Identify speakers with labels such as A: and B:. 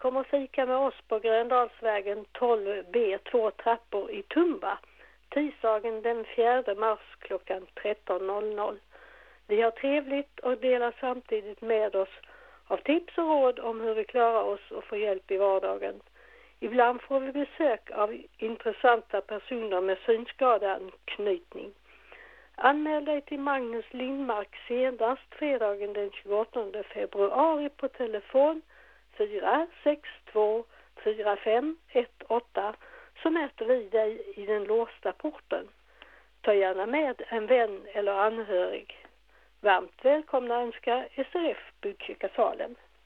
A: kom och fika med oss på Gröndalsvägen 12B 2 trappor i Tumba. Tisdagen den 4 mars klockan 13.00. Vi har trevligt och delar samtidigt med oss av tips och råd om hur vi klarar oss och får hjälp i vardagen. Ibland får vi besök av intressanta personer med synskadeanknytning. Anmäl dig till Magnus Lindmark senast fredagen den 28 februari på telefon 462 4518, så möter vi dig i den låsta porten. Ta gärna med en vän eller anhörig. Varmt välkomna önskar SRF Botkyrka Salem.